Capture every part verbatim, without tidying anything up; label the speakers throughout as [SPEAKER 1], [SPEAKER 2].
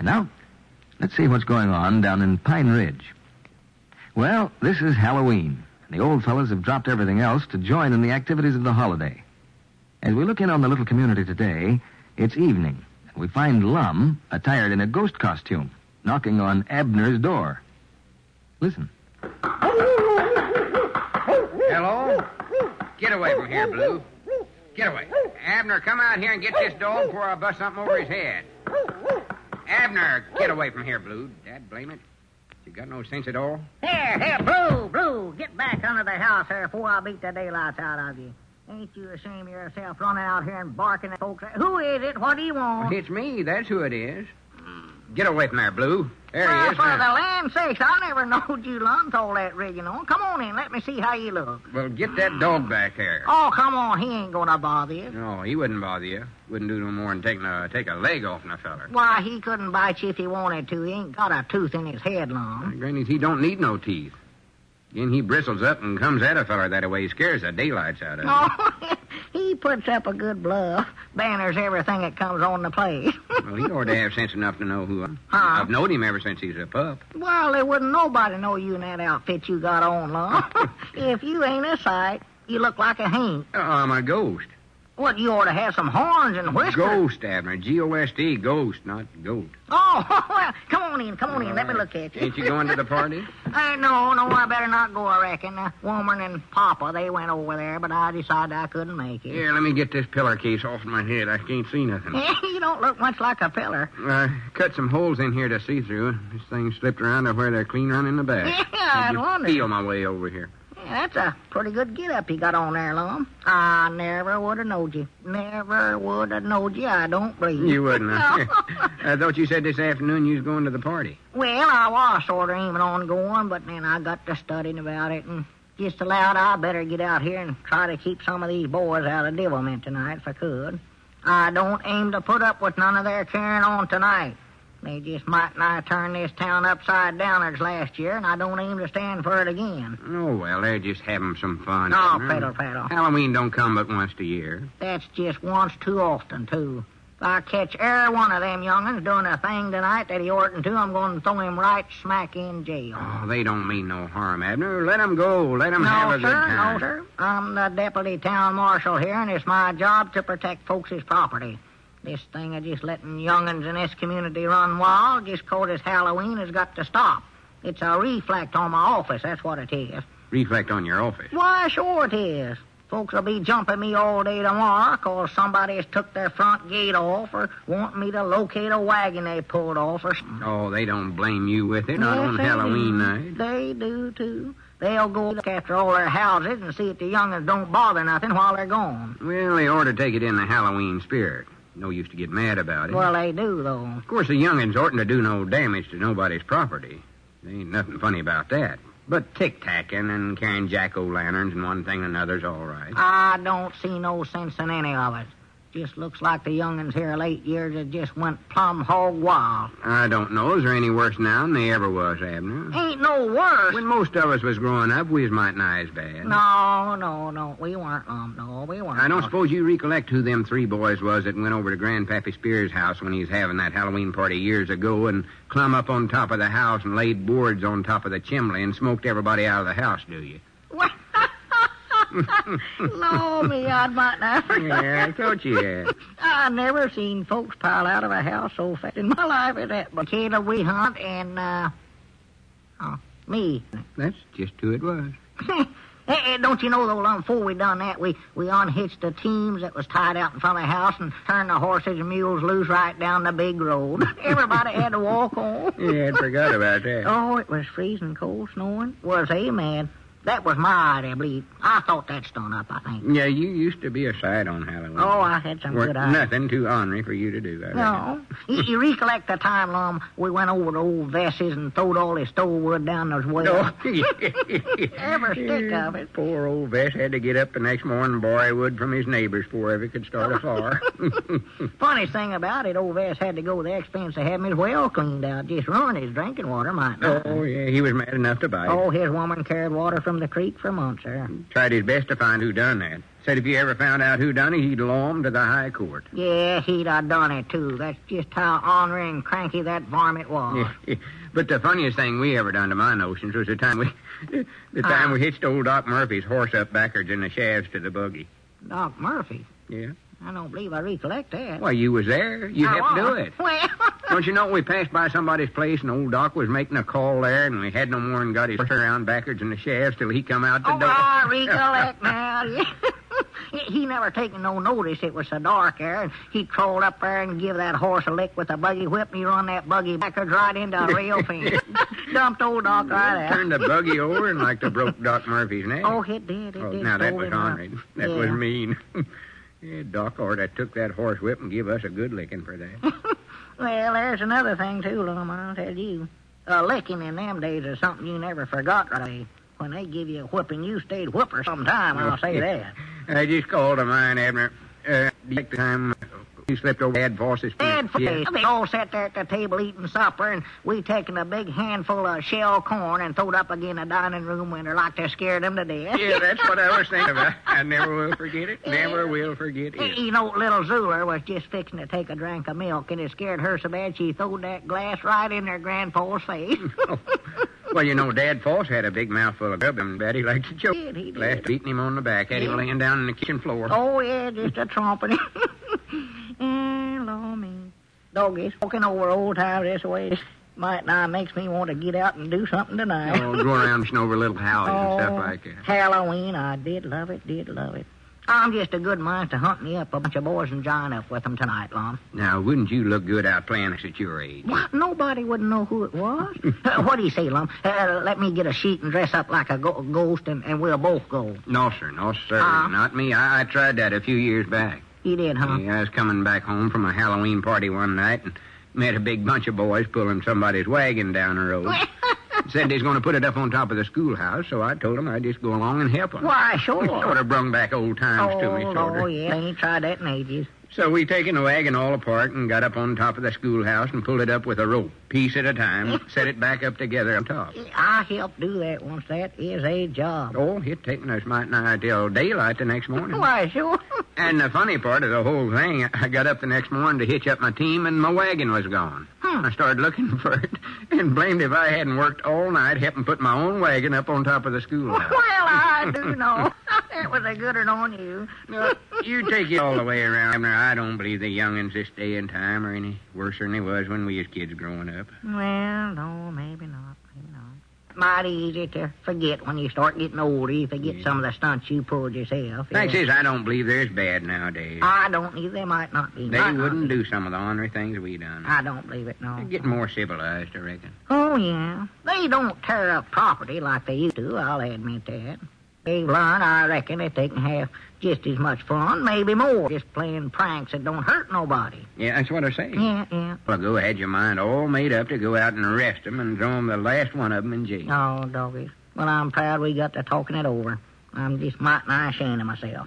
[SPEAKER 1] And now, let's see what's going on down in Pine Ridge. Well, this is Halloween. The old fellas have dropped everything else to join in the activities of the holiday. As we look in on the little community today, it's evening. And we find Lum, attired in a ghost costume, knocking on Abner's door. Listen.
[SPEAKER 2] Hello? Get away from here, Blue. Get away. Abner, come out here and get this dog before I bust something over his head. Abner, get away from here, Blue. Dad, blame it. You got no sense at all?
[SPEAKER 3] Here, here, Blue, Blue, get back under the house here before I beat the daylights out of you. Ain't you ashamed of yourself running out here and barking at folks? Who is it? What do you want?
[SPEAKER 2] It's me. That's who it is. Get away from there, Blue. There
[SPEAKER 3] well,
[SPEAKER 2] he is.
[SPEAKER 3] for
[SPEAKER 2] now.
[SPEAKER 3] the land's sakes, I never knowed you lumped all that rigging on. Come on in. Let me see how you look.
[SPEAKER 2] Well, get that dog back there.
[SPEAKER 3] Oh, come on. He ain't going to bother you.
[SPEAKER 2] No, he wouldn't bother you. Wouldn't do no more than take a, take a leg off a feller.
[SPEAKER 3] Why, he couldn't bite you if he wanted to. He ain't got a tooth in his head, Lum.
[SPEAKER 2] Granny, he don't need no teeth. Then he bristles up and comes at a feller that way. He scares the daylights out of him.
[SPEAKER 3] Oh, he puts up a good bluff. Banners everything that comes on the place.
[SPEAKER 2] Well, he ought to have sense enough to know who I am.
[SPEAKER 3] Huh?
[SPEAKER 2] I've known him ever since he's a pup.
[SPEAKER 3] Well, there wouldn't nobody know you in that outfit you got on, Lum. If you ain't a sight, you look like a haint.
[SPEAKER 2] Oh, I'm a ghost.
[SPEAKER 3] What, you ought to have some horns and whiskers.
[SPEAKER 2] Ghost, Abner. G O S T, ghost, not goat.
[SPEAKER 3] Oh, well, come on in, come on in. Let me look at you.
[SPEAKER 2] Ain't you going to the party?
[SPEAKER 3] Uh, no, no, I better not go, I reckon. Uh, Woman and Papa, they went over there, but I decided I couldn't make it.
[SPEAKER 2] Here, let me get this pillar case off my head. I can't see nothing.
[SPEAKER 3] You don't look much like a pillar.
[SPEAKER 2] I cut some holes in here to see through. This thing slipped around to where they're clean running the back.
[SPEAKER 3] Yeah, I
[SPEAKER 2] just
[SPEAKER 3] wonder.
[SPEAKER 2] feel my way over here.
[SPEAKER 3] Yeah, that's a pretty good get-up you got on there, Lum. I never would have knowed you. Never would have knowed you, I don't believe.
[SPEAKER 2] You wouldn't, huh?
[SPEAKER 3] No.
[SPEAKER 2] I thought you said this afternoon you was going to the party.
[SPEAKER 3] Well, I was sort of aiming on going, but then I got to studying about it and just allowed I better get out here and try to keep some of these boys out of devilment tonight if I could. I don't aim to put up with none of their carrying on tonight. They just might nigh turn this town upside down as last year, and I don't aim to stand for it again.
[SPEAKER 2] Oh, well, they're just having some fun.
[SPEAKER 3] Oh,
[SPEAKER 2] Abner.
[SPEAKER 3] prattle, prattle.
[SPEAKER 2] Halloween don't come but once a year.
[SPEAKER 3] That's just once too often, too. If I catch every one of them young'uns doing a thing tonight that he oughtn't to, I'm going to throw him right smack in jail.
[SPEAKER 2] Oh, they don't mean no harm, Abner. Let them go. Let them
[SPEAKER 3] no,
[SPEAKER 2] have a
[SPEAKER 3] sir,
[SPEAKER 2] good time.
[SPEAKER 3] No, sir. I'm the deputy town marshal here, and it's my job to protect folks' property. This thing of just letting young'uns in this community run wild just 'cause it's Halloween has got to stop. It's a reflect on my office, that's what it is.
[SPEAKER 2] Reflect on your office.
[SPEAKER 3] Why, sure it is. Folks will be jumping me all day tomorrow 'cause somebody has took their front gate off or want me to locate a wagon they pulled off or something.
[SPEAKER 2] Oh, they don't blame you with it, not
[SPEAKER 3] Yes,
[SPEAKER 2] on
[SPEAKER 3] they
[SPEAKER 2] Halloween
[SPEAKER 3] do.
[SPEAKER 2] night.
[SPEAKER 3] They do, too. They'll go look after all their houses and see if the young'uns don't bother nothing while they're gone.
[SPEAKER 2] Well, they ought to take it in the Halloween spirit. No use to get mad about it.
[SPEAKER 3] Well, they do, though.
[SPEAKER 2] Of course, the young'uns oughtn't to do no damage to nobody's property. There ain't nothing funny about that. But tic-tacking and carrying jack-o'-lanterns and one thing and another's all right.
[SPEAKER 3] I don't see no sense in any of it. Just looks like the young'uns here late years have just went plumb hog wild.
[SPEAKER 2] I don't know. Is there any worse now than they ever was, Abner?
[SPEAKER 3] Ain't no worse.
[SPEAKER 2] When most of us was growing up, we was might nigh as bad.
[SPEAKER 3] No, no, no. We weren't, um, no, we weren't.
[SPEAKER 2] I don't suppose you recollect who them three boys was that went over to Grandpappy Spears' house when he was having that Halloween party years ago and clumb up on top of the house and laid boards on top of the chimney and smoked everybody out of the house, do you?
[SPEAKER 3] What? No, me, I might not.
[SPEAKER 2] Yeah, I thought you had.
[SPEAKER 3] I never seen folks pile out of a house so fast in my life as that. But Caleb, we hunt, and, uh, oh, me.
[SPEAKER 2] That's just who it was.
[SPEAKER 3] Hey, hey, don't you know, though, Lum, before we done that, we, we unhitched the teams that was tied out in front of the house and turned the horses and mules loose right down the big road. Everybody had to walk home.
[SPEAKER 2] Yeah, I forgot about that.
[SPEAKER 3] Oh, it was freezing cold, snowing. Was he, man? That was my idea, I believe. I thought that stung up, I think.
[SPEAKER 2] Yeah, you used to be a sight on Halloween.
[SPEAKER 3] Oh, I had some
[SPEAKER 2] Weren't
[SPEAKER 3] good ideas.
[SPEAKER 2] nothing too ornery for you to do, I reckon.
[SPEAKER 3] No. you, you recollect the time, Lum, we went over to old Vess's and throwed all his stovewood down those wells?
[SPEAKER 2] Oh,
[SPEAKER 3] Every stick of it.
[SPEAKER 2] Poor old Vess had to get up the next morning and borrow wood from his neighbors before he could start a fire.
[SPEAKER 3] Funniest thing about it, old Vess had to go to the expense of having his well cleaned out. Just ruin his drinking water, might not.
[SPEAKER 2] Oh, yeah, he was mad enough to buy it.
[SPEAKER 3] Oh, his woman carried water from the creek for months, sir.
[SPEAKER 2] Tried his best to find who done that. Said if you ever found out who done it, he'd law him to the high court.
[SPEAKER 3] Yeah, he'd have done it, too. That's just how ornery and cranky that varmint was.
[SPEAKER 2] Yeah. But the funniest thing we ever done to my notions was the time we the time
[SPEAKER 3] Uh.
[SPEAKER 2] we hitched old Doc Murphy's horse up backwards in the shafts to the buggy.
[SPEAKER 3] Doc Murphy?
[SPEAKER 2] Yeah.
[SPEAKER 3] I don't believe I recollect that.
[SPEAKER 2] Why, you was there. You
[SPEAKER 3] I
[SPEAKER 2] helped do
[SPEAKER 3] was.
[SPEAKER 2] it.
[SPEAKER 3] Well...
[SPEAKER 2] Don't you know we passed by somebody's place and old Doc was making a call there and we had no more than got his horse around backwards in the shafts till he come out the
[SPEAKER 3] Oh,
[SPEAKER 2] door.
[SPEAKER 3] I recollect now. Yeah. He never taken no notice it was so dark there, and he crawled up there and give that horse a lick with a buggy whip, and he run that buggy backwards right into a rail fence. Dumped old Doc right out.
[SPEAKER 2] Turned the buggy over and like to broke Doc Murphy's neck.
[SPEAKER 3] Oh, it did, it
[SPEAKER 2] Oh,
[SPEAKER 3] did.
[SPEAKER 2] now that
[SPEAKER 3] Stole
[SPEAKER 2] was
[SPEAKER 3] him up.
[SPEAKER 2] ornery. That
[SPEAKER 3] Yeah.
[SPEAKER 2] was mean. Yeah, Doc orter took that horse whip and give us a good licking for that.
[SPEAKER 3] Well, there's another thing, too, Lum, I'll tell you. A licking in them days is something you never forgot, right? When they give you a whipping, you stayed whooper some time, I'll say that.
[SPEAKER 2] I just called to mind, Abner. Uh, the time you slipped over Dad Foss's
[SPEAKER 3] Dad,
[SPEAKER 2] Yeah.
[SPEAKER 3] they all sat there at the table eating supper, and we taken a big handful of shell corn and throwed up again the dining room window like to scare them to death.
[SPEAKER 2] Yeah, that's what I was thinking about. I never will forget it. Never will forget it.
[SPEAKER 3] You know, little Zuler was just fixing to take a drink of milk, and it scared her so bad she throwed that glass right in her grandpa's face.
[SPEAKER 2] Well, you know, Dad Foss had a big mouthful of grub, and Betty liked to choke.
[SPEAKER 3] He did, he did.
[SPEAKER 2] Last beating him on the back, had him
[SPEAKER 3] Yeah.
[SPEAKER 2] laying down on the kitchen floor.
[SPEAKER 3] Oh, yeah, just a tromping. And, Lord, me. Doggies, walking over old times this way might now makes me want to get out and do something tonight.
[SPEAKER 2] Oh, go around and over little houses and stuff like that.
[SPEAKER 3] Halloween, I did love it, did love it. I'm just a good mind to hunt me up a bunch of boys and join up with them tonight, Lum.
[SPEAKER 2] Now, wouldn't you look good out playing us at your age?
[SPEAKER 3] What? Nobody would know who it was. uh, what do you say, Lum? Uh, let me get a sheet and dress up like a go- ghost, and, and we'll both go.
[SPEAKER 2] No, sir. No, sir.
[SPEAKER 3] Uh.
[SPEAKER 2] Not me. I, I tried that a few years back.
[SPEAKER 3] You did, huh?
[SPEAKER 2] Yeah, I was coming back home from a Halloween party one night and met a big bunch of boys pulling somebody's wagon down the road. Said they's going to put it up on top of the schoolhouse, so I told them I'd just go along and help them.
[SPEAKER 3] Why, sure.
[SPEAKER 2] Sort of brung back old times to me,
[SPEAKER 3] Oh,
[SPEAKER 2] sort of.
[SPEAKER 3] oh, yeah. I ain't tried that in ages.
[SPEAKER 2] So we taken the wagon all apart and got up on top of the schoolhouse and pulled it up with a rope, piece at a time, set it back up together on top.
[SPEAKER 3] I helped do that once. That is a job.
[SPEAKER 2] Oh, it taken us might nigh till daylight the next morning.
[SPEAKER 3] Why, sure.
[SPEAKER 2] And the funny part of the whole thing, I got up the next morning to hitch up my team, and my wagon was gone.
[SPEAKER 3] Hmm.
[SPEAKER 2] I started looking for it, and blamed if I hadn't worked all night helping put my own wagon up on top of the schoolhouse.
[SPEAKER 3] Well, I do know. That was a good one on you.
[SPEAKER 2] No, you take it all the way around. Now, I don't believe the young'uns this day and time are any worse than they was when we was kids growing up.
[SPEAKER 3] Well, no, maybe not. Maybe not. Mighty easy to forget when you start getting older. You forget
[SPEAKER 2] Yeah.
[SPEAKER 3] some of the stunts you pulled yourself.
[SPEAKER 2] Fact
[SPEAKER 3] Yeah.
[SPEAKER 2] is, I don't believe they're as bad nowadays.
[SPEAKER 3] I don't either. They might not be.
[SPEAKER 2] They
[SPEAKER 3] Might not
[SPEAKER 2] wouldn't
[SPEAKER 3] be.
[SPEAKER 2] do some of the ornery things we done.
[SPEAKER 3] I don't believe it, no.
[SPEAKER 2] They're getting more civilized, I reckon.
[SPEAKER 3] Oh, yeah. They don't tear up property like they used to, I'll admit that. They've learned, I reckon, that they can have just as much fun, maybe more, just playing pranks that don't hurt nobody.
[SPEAKER 2] Yeah, that's what I say.
[SPEAKER 3] Yeah, yeah.
[SPEAKER 2] Well, go had your mind all made up to go out and arrest them and throw them the last one of them in jail.
[SPEAKER 3] Oh, doggies. Well, I'm proud we got to talking it over. I'm just mighty nigh ashamed of myself.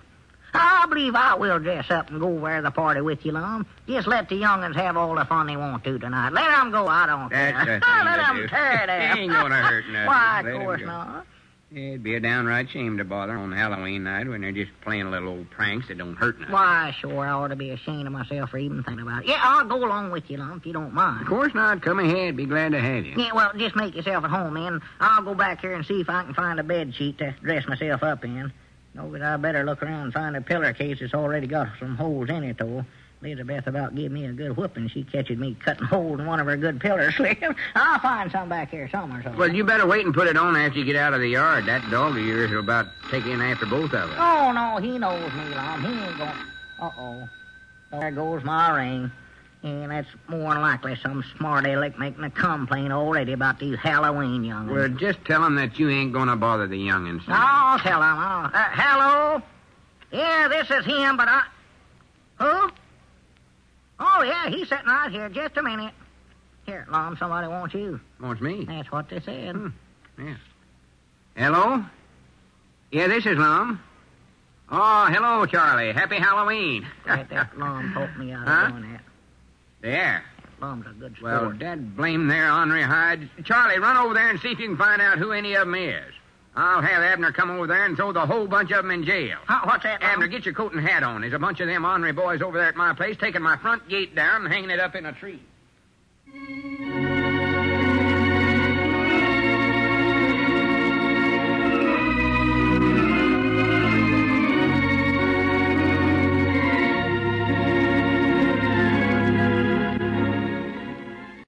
[SPEAKER 3] I believe I will dress up and go wear the party with you, Lum. Just let the young'uns have all the fun they want to tonight. Let them go, I don't
[SPEAKER 2] That's
[SPEAKER 3] care.
[SPEAKER 2] the thing
[SPEAKER 3] Let
[SPEAKER 2] to
[SPEAKER 3] them
[SPEAKER 2] do.
[SPEAKER 3] tear it
[SPEAKER 2] They
[SPEAKER 3] up.
[SPEAKER 2] ain't gonna hurt nothing.
[SPEAKER 3] Why,
[SPEAKER 2] Let
[SPEAKER 3] of
[SPEAKER 2] 'em
[SPEAKER 3] course
[SPEAKER 2] go.
[SPEAKER 3] not.
[SPEAKER 2] It'd be a downright shame to bother on Halloween night when they're just playing little old pranks that don't hurt nothing.
[SPEAKER 3] Why, sure, I ought to be ashamed of myself for even thinking about it. Yeah, I'll go along with you, Lum, if you don't mind.
[SPEAKER 2] Of course not. Come ahead. Be glad to have you.
[SPEAKER 3] Yeah, well, just make yourself at home, then. I'll go back here and see if I can find a bed sheet to dress myself up in. No, but I better look around and find a pillar case that's already got some holes in it, though. Elizabeth about gave me a good whooping. She catches me cutting holes in one of her good pillar slips. I'll find some back here somewhere. somewhere.
[SPEAKER 2] Well, you better wait and put it on after you get out of the yard. That dog of yours will about take in after both of us.
[SPEAKER 3] Oh, no, he knows me, Lum. He ain't going... Uh-oh. There goes my ring. And that's more than likely some smart aleck making a complaint already about these Halloween young'uns.
[SPEAKER 2] Well, just tell him that you ain't going to bother the young'uns.
[SPEAKER 3] I'll tell him. I'll... Uh, hello? Yeah, this is him, but I... Who? Oh, yeah, he's sitting right here. Just a minute. Here, Lum, somebody wants you.
[SPEAKER 2] Wants me.
[SPEAKER 3] That's what they said.
[SPEAKER 2] Hmm. Yeah. Hello? Yeah, this is Lum. Oh, hello, Charlie. Happy Halloween.
[SPEAKER 3] That, that Lum taught me out of
[SPEAKER 2] Huh?
[SPEAKER 3] doing that.
[SPEAKER 2] There.
[SPEAKER 3] Lum's a good sport.
[SPEAKER 2] Well, dad blame their ornery hide. Charlie, run over there and see if you can find out who any of them is. I'll have Abner come over there and throw the whole bunch of them in jail.
[SPEAKER 3] Huh, what's that, Tom?
[SPEAKER 2] Abner, get your coat and hat on. There's a bunch of them ornery boys over there at my place taking my front gate down and hanging it up in a tree.